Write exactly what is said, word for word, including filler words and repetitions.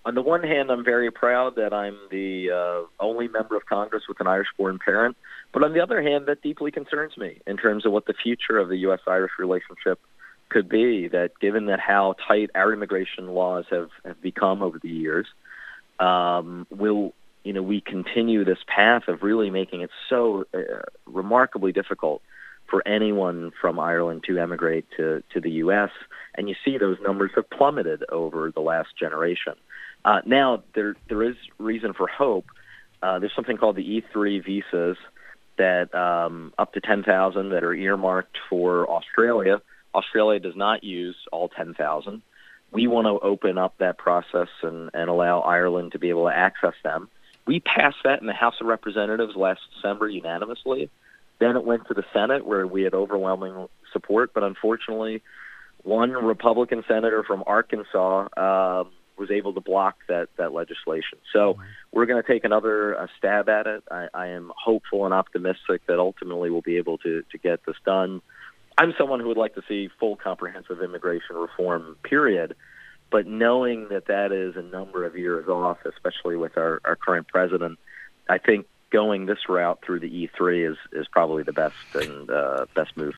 On the one hand, I'm very proud that I'm the uh, only member of Congress with an Irish-born parent. But on the other hand, that deeply concerns me in terms of what the future of the U S Irish relationship could be, that given that how tight our immigration laws have, have become over the years, um, will you know we continue this path of really making it so uh, remarkably difficult for anyone from Ireland to emigrate to, to the U S. And you see those numbers have plummeted over the last generation. Uh, now, there there is reason for hope. Uh, there's something called the E three visas that um, up to ten thousand that are earmarked for Australia. Australia does not use all ten thousand. We want to open up that process and, and allow Ireland to be able to access them. We passed that in the House of Representatives last December unanimously. Then it went to the Senate where we had overwhelming support, but unfortunately, one Republican senator from Arkansas uh, was able to block that, that legislation. So we're going to take another uh, stab at it. I, I am hopeful and optimistic that ultimately we'll be able to, to get this done. I'm someone who would like to see full comprehensive immigration reform, period. But knowing that that is a number of years off, especially with our, our current president, I think going this route through the E three is, is probably the best and uh, best move.